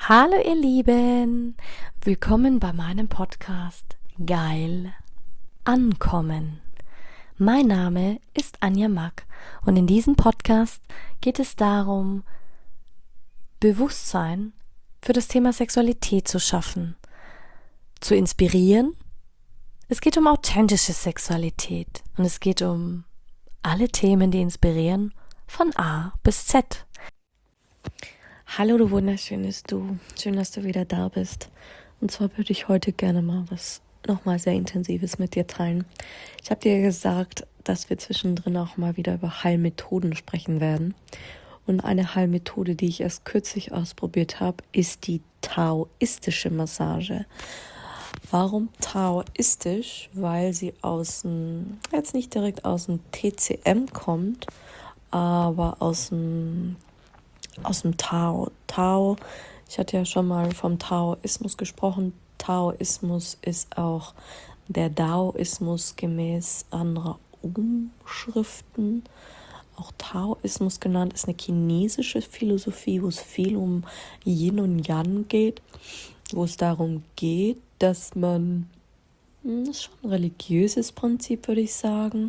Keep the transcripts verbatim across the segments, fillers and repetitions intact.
Hallo ihr Lieben, willkommen bei meinem Podcast Geil Ankommen. Mein Name ist Anja Mack und in diesem Podcast geht es darum, Bewusstsein für das Thema Sexualität zu schaffen, zu inspirieren. Es geht um authentische Sexualität und es geht um alle Themen, die inspirieren, von A bis Z. Hallo du wunderschönes Du, schön, dass du wieder da bist. Und zwar würde ich heute gerne mal was nochmal sehr Intensives mit dir teilen. Ich habe dir gesagt, dass wir zwischendrin auch mal wieder über Heilmethoden sprechen werden. Und eine Heilmethode, die ich erst kürzlich ausprobiert habe, ist die taoistische Massage. Warum taoistisch? Weil sie aus dem, jetzt nicht direkt aus dem T C M kommt, aber aus dem aus dem Tao. Tao, ich hatte ja schon mal vom Taoismus gesprochen. Taoismus ist auch der Daoismus gemäß anderer Umschriften. Auch Taoismus genannt, ist eine chinesische Philosophie, wo es viel um Yin und Yang geht, wo es darum geht, dass man, das ist schon ein religiöses Prinzip, würde ich sagen,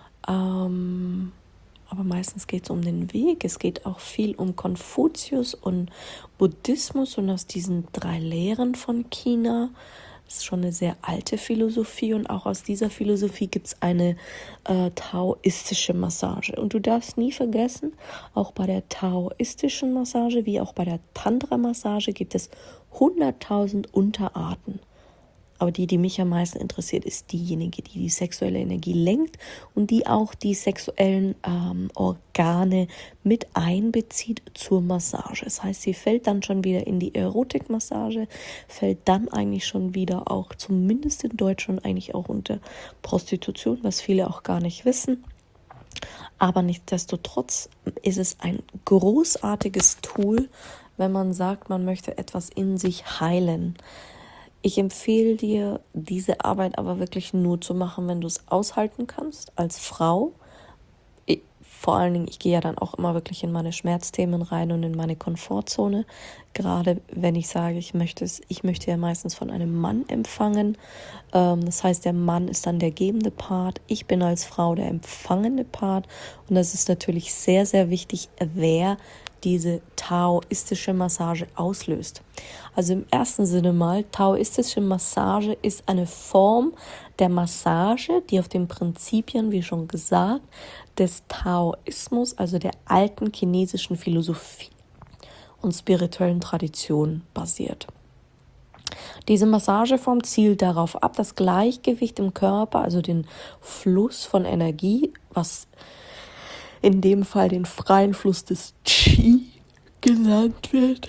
ähm, aber meistens geht es um den Weg. Es geht auch viel um Konfuzius und Buddhismus und aus diesen drei Lehren von China. Das ist schon eine sehr alte Philosophie und auch aus dieser Philosophie gibt es eine äh, taoistische Massage. Und du darfst nie vergessen, auch bei der taoistischen Massage wie auch bei der Tantra-Massage gibt es hunderttausend Unterarten. Aber die, die mich am meisten interessiert, ist diejenige, die die sexuelle Energie lenkt und die auch die sexuellen ähm, Organe mit einbezieht zur Massage. Das heißt, sie fällt dann schon wieder in die Erotikmassage, fällt dann eigentlich schon wieder auch, zumindest in Deutschland, eigentlich auch unter Prostitution, was viele auch gar nicht wissen. Aber nichtsdestotrotz ist es ein großartiges Tool, wenn man sagt, man möchte etwas in sich heilen. Ich empfehle dir, diese Arbeit aber wirklich nur zu machen, wenn du es aushalten kannst, als Frau. Ich, vor allen Dingen, ich gehe ja dann auch immer wirklich in meine Schmerzthemen rein und in meine Komfortzone. Gerade wenn ich sage, ich möchte es, ich möchte ja meistens von einem Mann empfangen. Ähm, das heißt, der Mann ist dann der gebende Part. Ich bin als Frau der empfangende Part. Und das ist natürlich sehr, sehr wichtig, wer diese taoistische Massage auslöst. Also im ersten Sinne mal, taoistische Massage ist eine Form der Massage, die auf den Prinzipien, wie schon gesagt, des Taoismus, also der alten chinesischen Philosophie und spirituellen Tradition basiert. Diese Massageform zielt darauf ab, das Gleichgewicht im Körper, also den Fluss von Energie, was in dem Fall den freien Fluss des Qi genannt wird.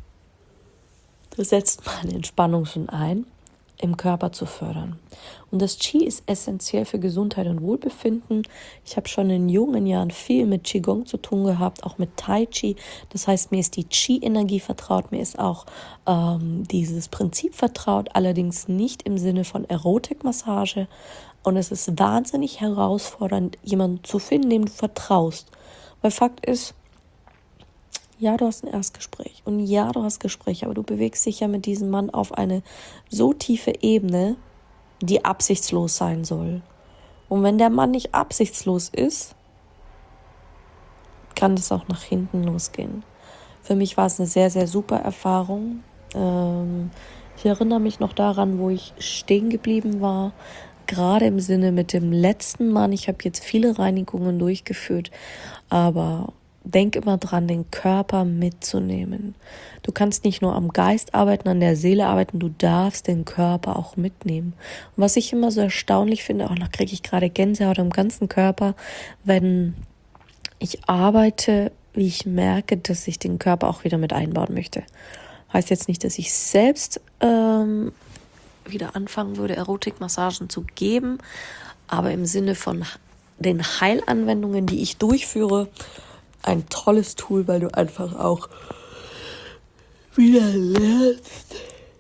Da setzt man Entspannung schon ein, im Körper zu fördern. Und das Qi ist essentiell für Gesundheit und Wohlbefinden. Ich habe schon in jungen Jahren viel mit Qigong zu tun gehabt, auch mit Tai Chi. Das heißt, mir ist die Qi-Energie vertraut, mir ist auch ähm, dieses Prinzip vertraut, allerdings nicht im Sinne von Erotikmassage. Und es ist wahnsinnig herausfordernd, jemanden zu finden, dem du vertraust. Weil Fakt ist, ja, du hast ein Erstgespräch und ja, du hast Gespräche, aber du bewegst dich ja mit diesem Mann auf eine so tiefe Ebene, die absichtslos sein soll. Und wenn der Mann nicht absichtslos ist, kann das auch nach hinten losgehen. Für mich war es eine sehr, sehr super Erfahrung. Ähm, ich erinnere mich noch daran, wo ich stehen geblieben war, gerade im Sinne mit dem letzten Mann. Ich habe jetzt viele Reinigungen durchgeführt, aber denk immer dran, den Körper mitzunehmen. Du kannst nicht nur am Geist arbeiten, an der Seele arbeiten, du darfst den Körper auch mitnehmen. Und was ich immer so erstaunlich finde, auch da kriege ich gerade Gänsehaut am ganzen Körper, wenn ich arbeite, wie ich merke, dass ich den Körper auch wieder mit einbauen möchte. Heißt jetzt nicht, dass ich selbst ähm, wieder anfangen würde, Erotikmassagen zu geben, aber im Sinne von den Heilanwendungen, die ich durchführe, ein tolles Tool, weil du einfach auch wieder lernst,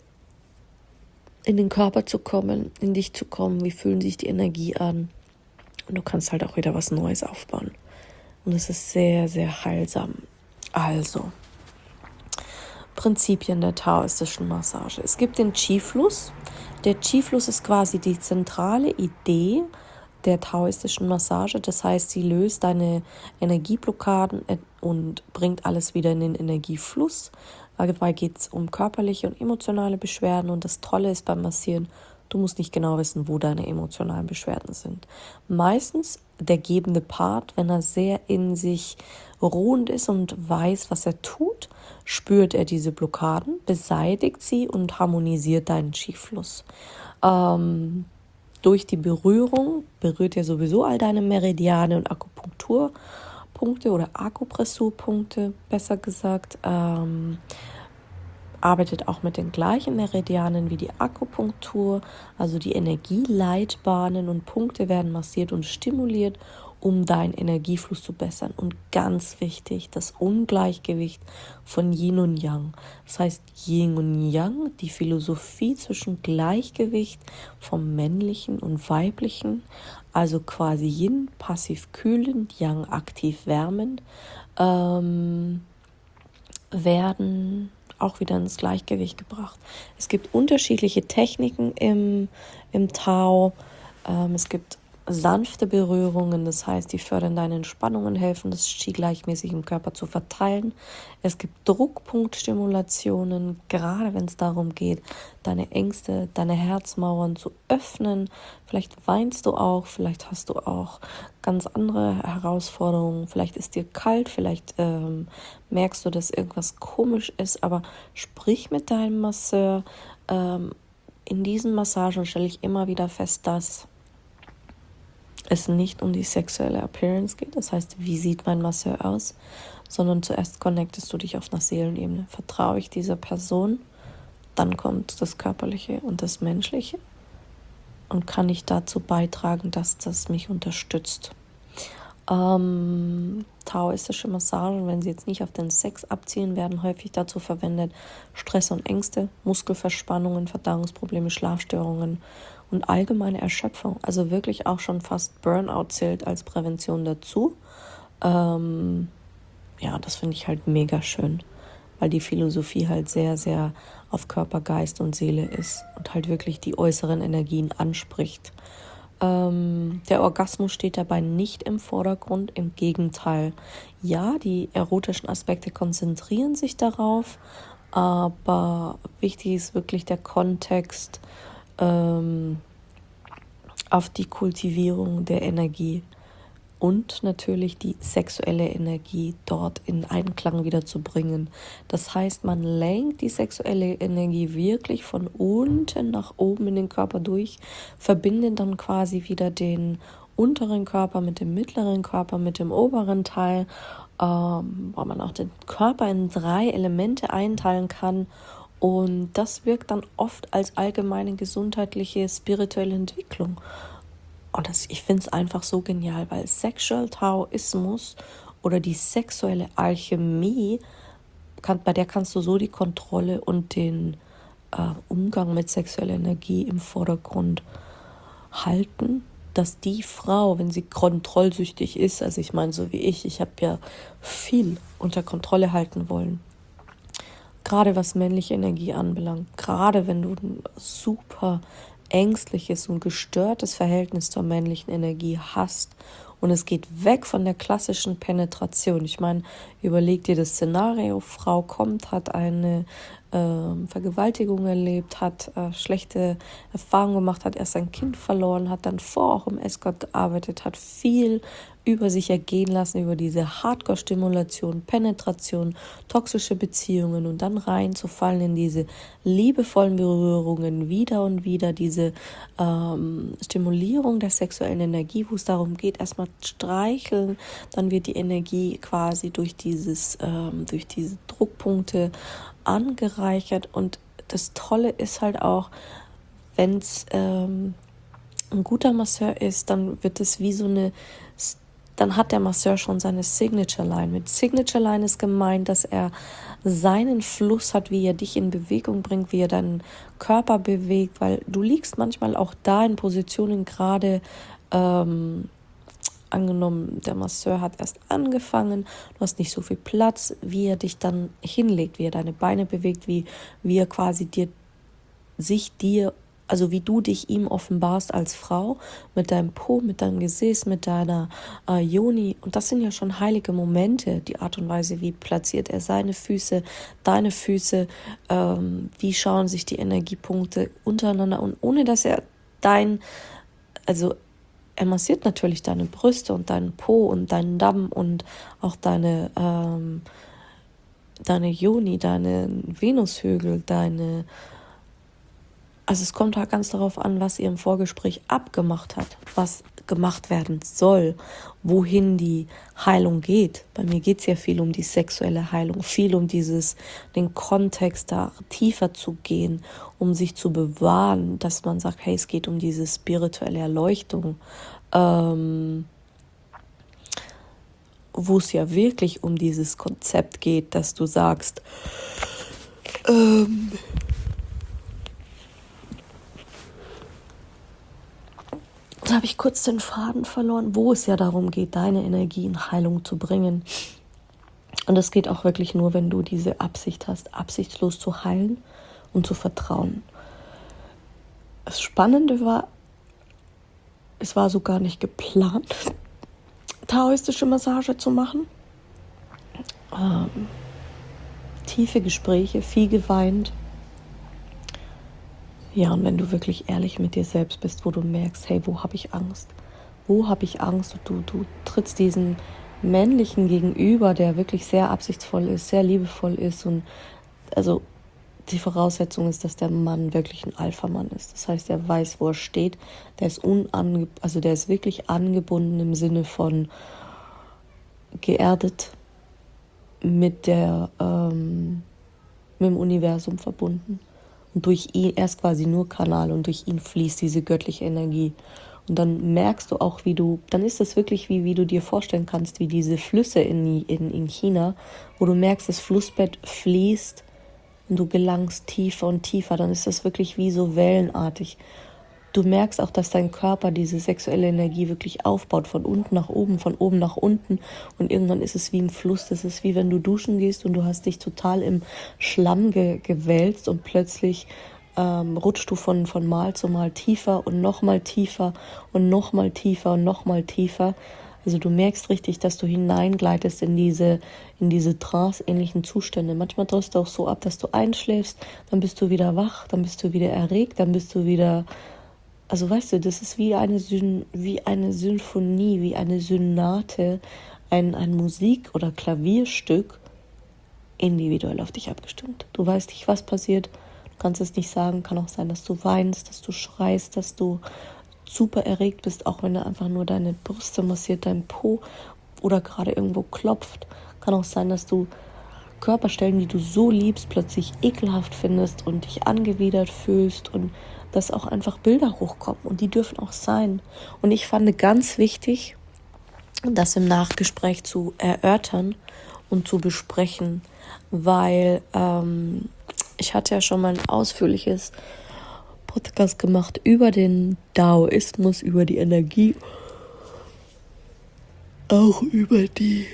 in den Körper zu kommen, in dich zu kommen, wie fühlen sich die Energie an und du kannst halt auch wieder was Neues aufbauen. Und es ist sehr, sehr heilsam. Also, Prinzipien der taoistischen Massage. Es gibt den Qi-Fluss. Der Qi-Fluss ist quasi die zentrale Idee der taoistischen Massage. Das heißt, sie löst deine Energieblockaden und bringt alles wieder in den Energiefluss. Dabei geht es um körperliche und emotionale Beschwerden. Und das Tolle ist beim Massieren, du musst nicht genau wissen, wo deine emotionalen Beschwerden sind. Meistens der gebende Part, wenn er sehr in sich ruhend ist und weiß, was er tut, spürt er diese Blockaden, beseitigt sie und harmonisiert deinen Qi-Fluss. Ähm, durch die Berührung berührt er sowieso all deine Meridiane und Akupunkturpunkte oder Akupressurpunkte, besser gesagt. Ähm, arbeitet auch mit den gleichen Meridianen wie die Akupunktur, also die Energieleitbahnen und Punkte werden massiert und stimuliert, um deinen Energiefluss zu bessern. Und ganz wichtig, das Ungleichgewicht von Yin und Yang. Das heißt Yin und Yang, die Philosophie zwischen Gleichgewicht vom Männlichen und Weiblichen, also quasi Yin passiv kühlend, Yang aktiv wärmend, ähm, werden auch wieder ins Gleichgewicht gebracht. Es gibt unterschiedliche Techniken im, im Tao. Ähm, es gibt sanfte Berührungen, das heißt, die fördern deine Entspannung und helfen, das Qi gleichmäßig im Körper zu verteilen. Es gibt Druckpunktstimulationen, gerade wenn es darum geht, deine Ängste, deine Herzmauern zu öffnen. Vielleicht weinst du auch, vielleicht hast du auch ganz andere Herausforderungen, vielleicht ist dir kalt, vielleicht ähm, merkst du, dass irgendwas komisch ist, aber sprich mit deinem Masseur. Ähm, in diesen Massagen stelle ich immer wieder fest, dass es nicht um die sexuelle Appearance geht, das heißt, wie sieht mein Masseur aus, sondern zuerst connectest du dich auf einer Seelenebene. Vertraue ich dieser Person, dann kommt das Körperliche und das Menschliche und kann ich dazu beitragen, dass das mich unterstützt. Ähm, taoistische Massagen, wenn sie jetzt nicht auf den Sex abzielen, werden häufig dazu verwendet, Stress und Ängste, Muskelverspannungen, Verdauungsprobleme, Schlafstörungen und allgemeine Erschöpfung, also wirklich auch schon fast Burnout zählt als Prävention dazu. Ähm, ja, das finde ich halt mega schön, weil die Philosophie halt sehr, sehr auf Körper, Geist und Seele ist und halt wirklich die äußeren Energien anspricht. Ähm, der Orgasmus steht dabei nicht im Vordergrund, im Gegenteil. Ja, die erotischen Aspekte konzentrieren sich darauf, aber wichtig ist wirklich der Kontext, ähm, auf die Kultivierung der Energie und natürlich die sexuelle Energie dort in Einklang wieder zu bringen. Das heißt, man lenkt die sexuelle Energie wirklich von unten nach oben in den Körper durch, verbindet dann quasi wieder den unteren Körper mit dem mittleren Körper, mit dem oberen Teil, ähm, wo man auch den Körper in drei Elemente einteilen kann. Und das wirkt dann oft als allgemeine gesundheitliche, spirituelle Entwicklung. Und das, ich finde es einfach so genial, weil Sexual Taoismus oder die sexuelle Alchemie, kann, bei der kannst du so die Kontrolle und den äh, Umgang mit sexueller Energie im Vordergrund halten, dass die Frau, wenn sie kontrollsüchtig ist, also ich meine so wie ich, ich habe ja viel unter Kontrolle halten wollen, gerade was männliche Energie anbelangt, gerade wenn du ein super ängstliches und gestörtes Verhältnis zur männlichen Energie hast und es geht weg von der klassischen Penetration. Ich meine, überleg dir das Szenario, Frau kommt, hat eine äh, Vergewaltigung erlebt, hat äh, schlechte Erfahrungen gemacht, hat erst ein Kind verloren, hat dann vor auch im Escort gearbeitet, hat viel über sich ergehen lassen, über diese Hardcore-Stimulation, Penetration, toxische Beziehungen und dann reinzufallen in diese liebevollen Berührungen wieder und wieder, diese ähm, Stimulierung der sexuellen Energie, wo es darum geht, erstmal streicheln, dann wird die Energie quasi durch dieses, ähm, durch diese Druckpunkte angereichert und das Tolle ist halt auch, wenn es ähm, ein guter Masseur ist, dann wird es wie so eine dann hat der Masseur schon seine Signature Line. Mit Signature Line ist gemeint, dass er seinen Fluss hat, wie er dich in Bewegung bringt, wie er deinen Körper bewegt, weil du liegst manchmal auch da in Positionen gerade, ähm, angenommen, der Masseur hat erst angefangen, du hast nicht so viel Platz, wie er dich dann hinlegt, wie er deine Beine bewegt, wie, wie er quasi dir, sich dir, also wie du dich ihm offenbarst als Frau, mit deinem Po, mit deinem Gesäß, mit deiner äh, Yoni. Und das sind ja schon heilige Momente, die Art und Weise, wie platziert er seine Füße, deine Füße, ähm, wie schauen sich die Energiepunkte untereinander. Und ohne dass er dein, also er massiert natürlich deine Brüste und deinen Po und deinen Damm und auch deine, ähm, deine Yoni, deine Venushügel, deine... Also es kommt halt ganz darauf an, was ihr im Vorgespräch abgemacht hat, was gemacht werden soll, wohin die Heilung geht. Bei mir geht es ja viel um die sexuelle Heilung, viel um dieses, den Kontext da tiefer zu gehen, um sich zu bewahren, dass man sagt, hey, es geht um diese spirituelle Erleuchtung, ähm, wo es ja wirklich um dieses Konzept geht, dass du sagst, ähm, da habe ich kurz den Faden verloren, wo es ja darum geht, deine Energie in Heilung zu bringen. Und das geht auch wirklich nur, wenn du diese Absicht hast, absichtslos zu heilen und zu vertrauen. Das Spannende war, es war so gar nicht geplant, taoistische Massage zu machen. Ähm, tiefe Gespräche, viel geweint. Ja, und wenn du wirklich ehrlich mit dir selbst bist, wo du merkst, hey, wo habe ich Angst? Wo habe ich Angst? Du, du trittst diesem männlichen Gegenüber, der wirklich sehr absichtsvoll ist, sehr liebevoll ist. Und also die Voraussetzung ist, dass der Mann wirklich ein Alpha-Mann ist. Das heißt, er weiß, wo er steht. Der ist unange- also der ist wirklich angebunden im Sinne von geerdet mit der ähm, mit dem Universum verbunden. Und durch ihn, er ist quasi nur Kanal und durch ihn fließt diese göttliche Energie. Und dann merkst du auch, wie du, dann ist das wirklich wie, wie du dir vorstellen kannst, wie diese Flüsse in, in, in China, wo du merkst, das Flussbett fließt und du gelangst tiefer und tiefer. Dann ist das wirklich wie so wellenartig. Du merkst auch, dass dein Körper diese sexuelle Energie wirklich aufbaut, von unten nach oben, von oben nach unten. Und irgendwann ist es wie im Fluss. Das ist wie wenn du duschen gehst und du hast dich total im Schlamm ge- gewälzt und plötzlich ähm, rutschst du von, von Mal zu Mal tiefer und nochmal tiefer und nochmal tiefer und nochmal tiefer. Also du merkst richtig, dass du hineingleitest in diese, in diese trance-ähnlichen Zustände. Manchmal drehst du auch so ab, dass du einschläfst, dann bist du wieder wach, dann bist du wieder erregt, dann bist du wieder... Also weißt du, das ist wie eine, Syn- wie eine Symphonie, wie eine Sonate, ein, ein Musik- oder Klavierstück, individuell auf dich abgestimmt. Du weißt nicht, was passiert, du kannst es nicht sagen, kann auch sein, dass du weinst, dass du schreist, dass du super erregt bist, auch wenn er einfach nur deine Brüste massiert, dein Po oder gerade irgendwo klopft. Kann auch sein, dass du Körperstellen, die du so liebst, plötzlich ekelhaft findest und dich angewidert fühlst und dass auch einfach Bilder hochkommen und die dürfen auch sein. Und ich fand ganz wichtig, das im Nachgespräch zu erörtern und zu besprechen, weil ähm, ich hatte ja schon mal ein ausführliches Podcast gemacht über den Daoismus, über die Energie, auch über die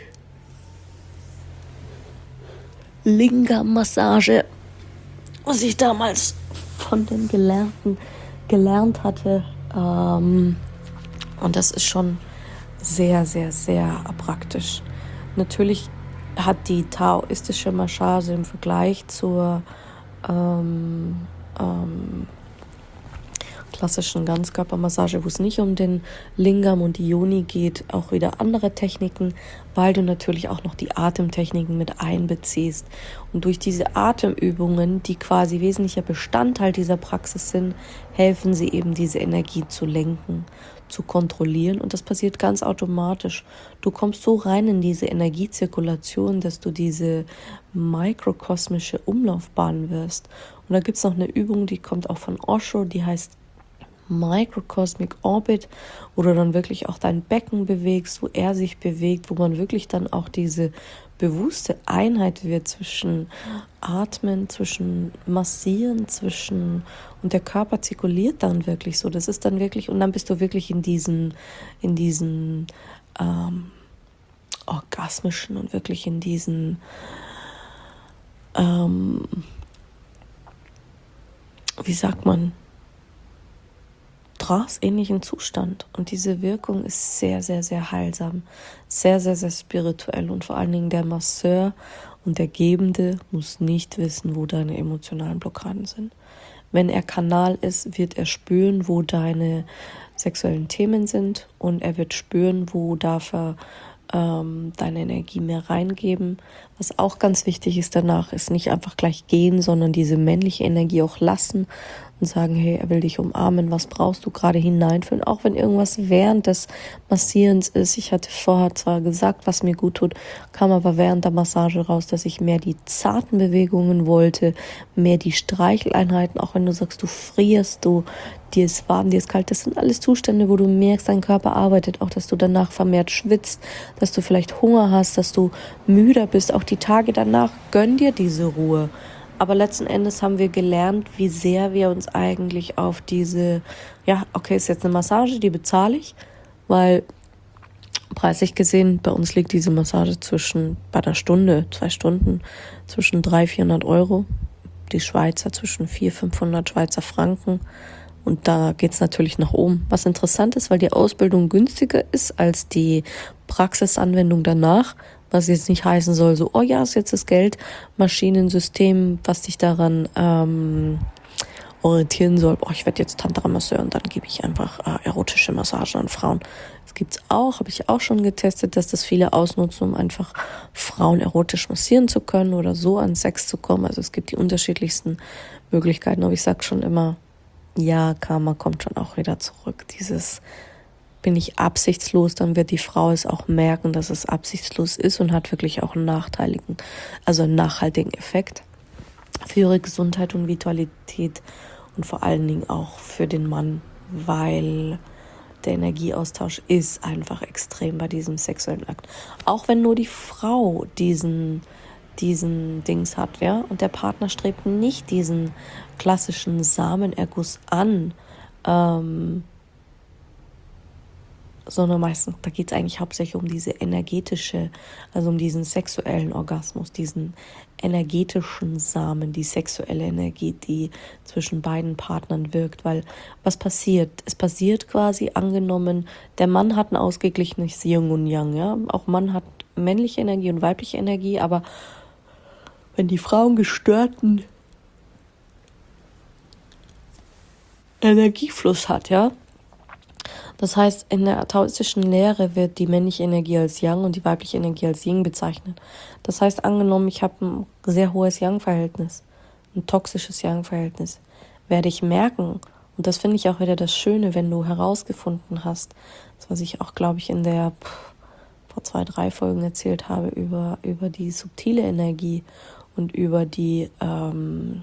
Lingam-Massage, was ich damals von den Gelernten gelernt hatte. Ähm, und das ist schon sehr, sehr, sehr praktisch. Natürlich hat die taoistische Massage im Vergleich zur ähm, ähm, klassischen Ganzkörpermassage, wo es nicht um den Lingam und die Yoni geht, auch wieder andere Techniken, weil du natürlich auch noch die Atemtechniken mit einbeziehst. Und durch diese Atemübungen, die quasi wesentlicher Bestandteil dieser Praxis sind, helfen sie eben, diese Energie zu lenken, zu kontrollieren. Und das passiert ganz automatisch. Du kommst so rein in diese Energiezirkulation, dass du diese mikrokosmische Umlaufbahn wirst. Und da gibt es noch eine Übung, die kommt auch von Osho, die heißt Microcosmic Orbit, wo du dann wirklich auch dein Becken bewegst, wo er sich bewegt, wo man wirklich dann auch diese bewusste Einheit wird zwischen Atmen, zwischen Massieren, zwischen und der Körper zirkuliert dann wirklich so. Das ist dann wirklich, und dann bist du wirklich in diesen, in diesen ähm, orgasmischen und wirklich in diesen ähm, wie sagt man, transähnlichen Zustand. Und diese Wirkung ist sehr, sehr, sehr heilsam, sehr, sehr, sehr spirituell. Und vor allen Dingen der Masseur und der Gebende muss nicht wissen, wo deine emotionalen Blockaden sind. Wenn er Kanal ist, wird er spüren, wo deine sexuellen Themen sind, und er wird spüren, wo darf er ähm, deine Energie mehr reingeben. Was auch ganz wichtig ist danach, ist nicht einfach gleich gehen, sondern diese männliche Energie auch lassen und sagen, hey, er will dich umarmen, was brauchst du gerade hineinfühlen, auch wenn irgendwas während des Massierens ist. Ich hatte vorher zwar gesagt, was mir gut tut, kam aber während der Massage raus, dass ich mehr die zarten Bewegungen wollte, mehr die Streicheleinheiten, auch wenn du sagst, du frierst, du, dir ist warm, dir ist kalt, das sind alles Zustände, wo du merkst, dein Körper arbeitet, auch dass du danach vermehrt schwitzt, dass du vielleicht Hunger hast, dass du müder bist, auch die Tage danach, gönn dir diese Ruhe. Aber letzten Endes haben wir gelernt, wie sehr wir uns eigentlich auf diese, ja, okay, ist jetzt eine Massage, die bezahle ich, weil preislich gesehen, bei uns liegt diese Massage zwischen, bei der Stunde, zwei Stunden, zwischen dreihundert, vierhundert Euro. Die Schweizer zwischen vierhundert, fünfhundert Schweizer Franken. Und da geht's natürlich nach oben. Was interessant ist, weil die Ausbildung günstiger ist als die Praxisanwendung danach, was jetzt nicht heißen soll, so, oh ja, ist jetzt das Geldmaschinensystem, was dich daran ähm, orientieren soll, oh, ich werde jetzt Tantra-Masseur und dann gebe ich einfach äh, erotische Massagen an Frauen. Das gibt's auch, habe ich auch schon getestet, dass das viele ausnutzen, um einfach Frauen erotisch massieren zu können oder so an Sex zu kommen. Also es gibt die unterschiedlichsten Möglichkeiten, aber ich sage schon immer, ja, Karma kommt schon auch wieder zurück. Dieses, bin ich absichtslos, dann wird die Frau es auch merken, dass es absichtslos ist und hat wirklich auch einen nachteiligen, also einen nachhaltigen Effekt für ihre Gesundheit und Vitalität und vor allen Dingen auch für den Mann, weil der Energieaustausch ist einfach extrem bei diesem sexuellen Akt. Auch wenn nur die Frau diesen diesen Dings hat, ja, und der Partner strebt nicht diesen klassischen Samenerguss an, ähm, sondern meistens, da geht es eigentlich hauptsächlich um diese energetische, also um diesen sexuellen Orgasmus, diesen energetischen Samen, die sexuelle Energie, die zwischen beiden Partnern wirkt, weil was passiert? Es passiert quasi, angenommen, der Mann hat ein ausgeglichenes Yin und Yang, ja, auch Mann hat männliche Energie und weibliche Energie, aber wenn die Frau einen gestörten Energiefluss hat, ja, das heißt, in der taoistischen Lehre wird die männliche Energie als Yang und die weibliche Energie als Yin bezeichnet. Das heißt, angenommen, ich habe ein sehr hohes Yang-Verhältnis, ein toxisches Yang-Verhältnis, werde ich merken, und das finde ich auch wieder das Schöne, wenn du herausgefunden hast, das, was ich auch, glaube ich, in der pff, vor zwei, drei Folgen erzählt habe, über, über die subtile Energie und über die ähm,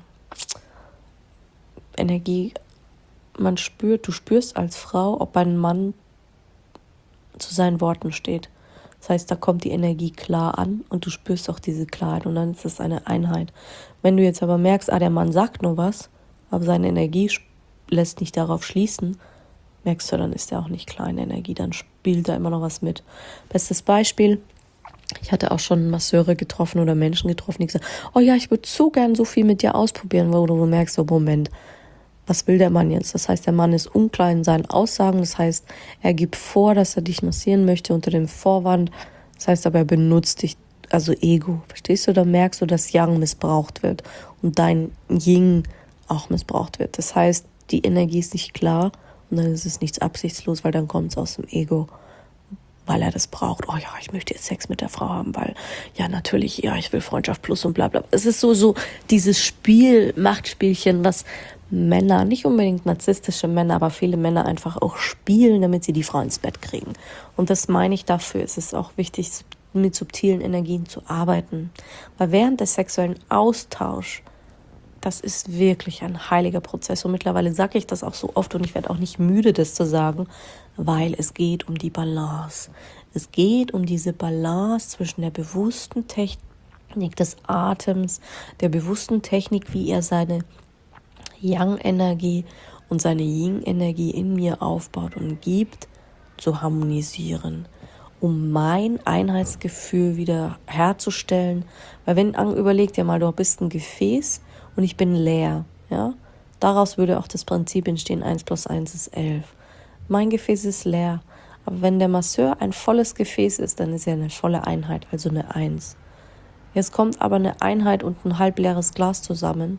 Energie. Man spürt, du spürst als Frau, ob ein Mann zu seinen Worten steht. Das heißt, da kommt die Energie klar an und du spürst auch diese Klarheit und dann ist es eine Einheit. Wenn du jetzt aber merkst, ah, der Mann sagt nur was, aber seine Energie lässt nicht darauf schließen, merkst du, dann ist er auch nicht klar in Energie, dann spielt da immer noch was mit. Bestes Beispiel, ich hatte auch schon Masseure getroffen oder Menschen getroffen, die gesagt, oh ja, ich würde so gern so viel mit dir ausprobieren, wo du merkst, so Moment, was will der Mann jetzt? Das heißt, der Mann ist unklar in seinen Aussagen. Das heißt, er gibt vor, dass er dich massieren möchte unter dem Vorwand. Das heißt aber, er benutzt dich, also Ego. Verstehst du? Da merkst du, dass Yang missbraucht wird und dein Yin auch missbraucht wird. Das heißt, die Energie ist nicht klar und dann ist es nichts absichtslos, weil dann kommt es aus dem Ego, weil er das braucht. Oh ja, ich möchte jetzt Sex mit der Frau haben, weil, ja, natürlich, ja, ich will Freundschaft plus und bla bla. Es ist so, so dieses Spiel, Machtspielchen, was Männer, nicht unbedingt narzisstische Männer, aber viele Männer einfach auch spielen, damit sie die Frau ins Bett kriegen. Und das meine ich dafür. Es ist auch wichtig, mit subtilen Energien zu arbeiten. Weil während des sexuellen Austauschs das ist wirklich ein heiliger Prozess. Und mittlerweile sage ich das auch so oft und ich werde auch nicht müde, das zu sagen, weil es geht um die Balance. Es geht um diese Balance zwischen der bewussten Technik des Atems, der bewussten Technik, wie er seine Yang-Energie und seine Yin-Energie in mir aufbaut und gibt, zu harmonisieren, um mein Einheitsgefühl wieder herzustellen. Weil wenn, überleg dir mal, du bist ein Gefäß und ich bin leer, ja, daraus würde auch das Prinzip entstehen, eins plus eins ist elf. Mein Gefäß ist leer, aber wenn der Masseur ein volles Gefäß ist, dann ist er eine volle Einheit, also eine Eins. Jetzt kommt aber eine Einheit und ein halbleeres Glas zusammen.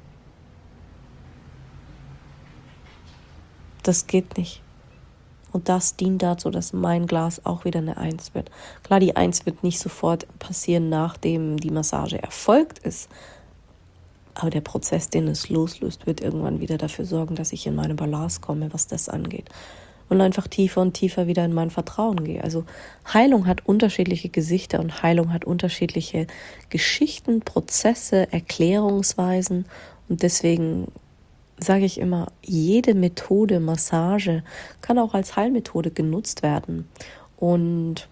Das geht nicht. Und das dient dazu, dass mein Glas auch wieder eine Eins wird. Klar, die Eins wird nicht sofort passieren, nachdem die Massage erfolgt ist. Aber der Prozess, den es loslöst, wird irgendwann wieder dafür sorgen, dass ich in meine Balance komme, was das angeht. Und einfach tiefer und tiefer wieder in mein Vertrauen gehe. Also Heilung hat unterschiedliche Gesichter und Heilung hat unterschiedliche Geschichten, Prozesse, Erklärungsweisen. Und deswegen sage ich immer, jede Methode, Massage, kann auch als Heilmethode genutzt werden. Und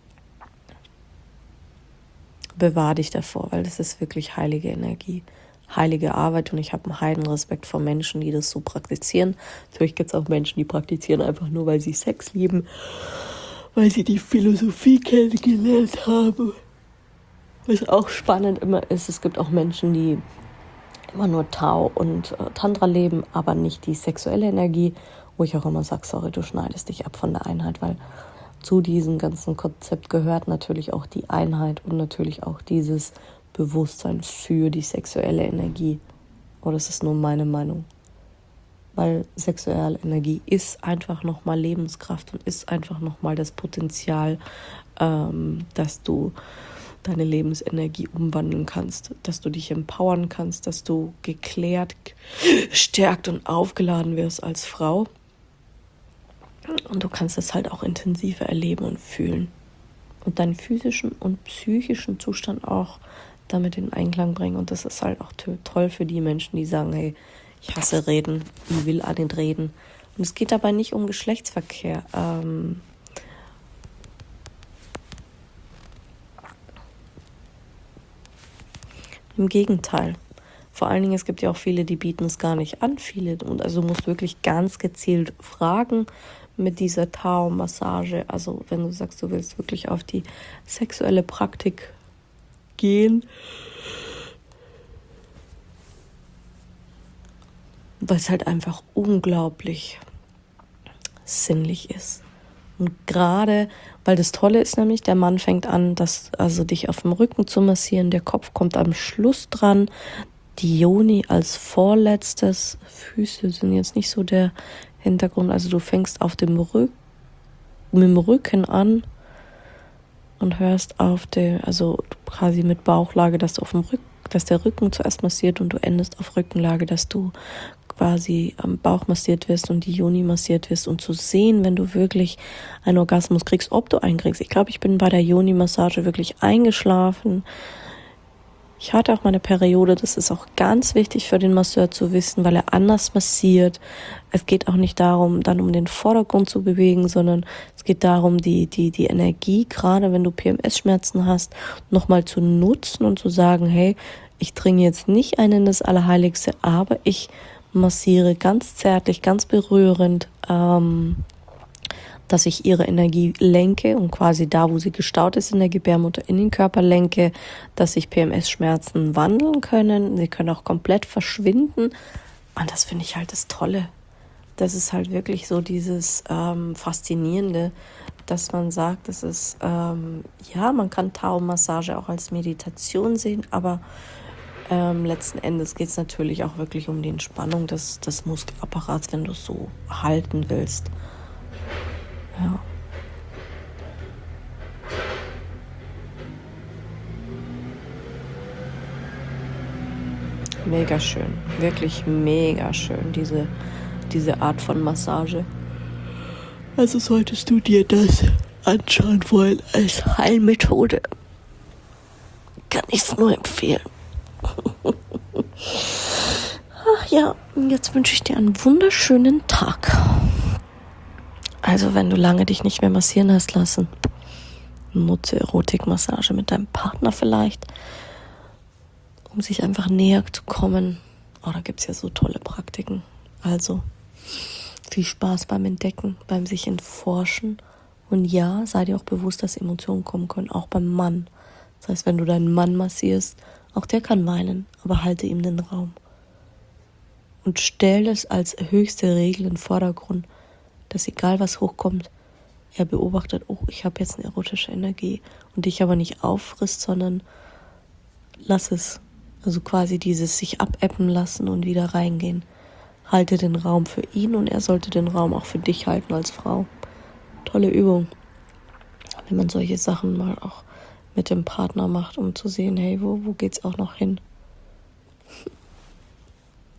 bewahr dich davor, weil das ist wirklich heilige Energie, heilige Arbeit. Und ich habe einen heiden Respekt vor Menschen, die das so praktizieren. Natürlich gibt es auch Menschen, die praktizieren einfach nur, weil sie Sex lieben, weil sie die Philosophie kennengelernt haben. Was auch spannend immer ist, es gibt auch Menschen, die immer nur Tao und äh, Tantra leben, aber nicht die sexuelle Energie, wo ich auch immer sage, sorry, du schneidest dich ab von der Einheit, weil zu diesem ganzen Konzept gehört natürlich auch die Einheit und natürlich auch dieses Bewusstsein für die sexuelle Energie. Oh, das ist nur meine Meinung. Weil sexuelle Energie ist einfach nochmal Lebenskraft und ist einfach nochmal das Potenzial, ähm, dass du deine Lebensenergie umwandeln kannst, dass du dich empowern kannst, dass du geklärt, gestärkt und aufgeladen wirst als Frau. Und du kannst es halt auch intensiver erleben und fühlen. Und deinen physischen und psychischen Zustand auch damit in Einklang bringen. Und das ist halt auch toll für die Menschen, die sagen, hey, ich hasse Reden, ich will an den Reden. Und es geht dabei nicht um Geschlechtsverkehr. Ähm, Im Gegenteil. Vor allen Dingen, es gibt ja auch viele, die bieten es gar nicht an. Viele, und also du musst wirklich ganz gezielt fragen mit dieser Tao-Massage. Also wenn du sagst, du willst wirklich auf die sexuelle Praktik gehen, weil es halt einfach unglaublich sinnlich ist. Und gerade, weil das Tolle ist nämlich, der Mann fängt an, das, also dich auf dem Rücken zu massieren, der Kopf kommt am Schluss dran, die Yoni als vorletztes, Füße sind jetzt nicht so der Hintergrund, also du fängst auf dem Rücken, mit dem Rücken an und hörst auf der, also quasi mit Bauchlage, dass du auf dem Rücken, dass der Rücken zuerst massiert und du endest auf Rückenlage, dass du quasi am Bauch massiert wirst und die Yoni massiert wirst und zu sehen, wenn du wirklich einen Orgasmus kriegst, ob du einen kriegst. Ich glaube, ich bin bei der Yoni-Massage wirklich eingeschlafen. Ich hatte auch meine Periode, das ist auch ganz wichtig für den Masseur zu wissen, weil er anders massiert. Es geht auch nicht darum, dann um den Vordergrund zu bewegen, sondern es geht darum, die, die, die Energie, gerade wenn du P M S-Schmerzen hast, nochmal zu nutzen und zu sagen, hey, ich dringe jetzt nicht ein in das Allerheiligste, aber ich massiere ganz zärtlich, ganz berührend, ähm, dass ich ihre Energie lenke und quasi da, wo sie gestaut ist in der Gebärmutter, in den Körper lenke, dass sich P M S-Schmerzen wandeln können. Sie können auch komplett verschwinden. Und das finde ich halt das Tolle. Das ist halt wirklich so dieses ähm, Faszinierende, dass man sagt, das ist, ähm, ja, man kann Tao-Massage auch als Meditation sehen, aber Ähm, letzten Endes geht es natürlich auch wirklich um die Entspannung des, des Muskelapparats, wenn du es so halten willst. Ja. Mega schön, wirklich mega schön, diese, diese Art von Massage. Also solltest du dir das anschauen wollen als Heilmethode, kann ich es nur empfehlen. Ach Ja, und jetzt wünsche ich dir einen wunderschönen Tag. Also wenn du lange dich nicht mehr massieren hast lassen, nutze Erotikmassage mit deinem Partner vielleicht, um sich einfach näher zu kommen. Oh, da gibt es ja so tolle Praktiken. Also viel Spaß beim Entdecken, beim sich entforschen. Und ja, sei dir auch bewusst, dass Emotionen kommen können, auch beim Mann. Das heißt, wenn du deinen Mann massierst, auch der kann weinen, aber halte ihm den Raum. Und stell es als höchste Regel in den Vordergrund, dass egal was hochkommt, er beobachtet, oh, ich habe jetzt eine erotische Energie und dich aber nicht auffrisst, sondern lass es. Also quasi dieses sich abäppen lassen und wieder reingehen. Halte den Raum für ihn und er sollte den Raum auch für dich halten als Frau. Tolle Übung, wenn man solche Sachen mal auch mit dem Partner macht, um zu sehen, hey, wo, wo geht's auch noch hin?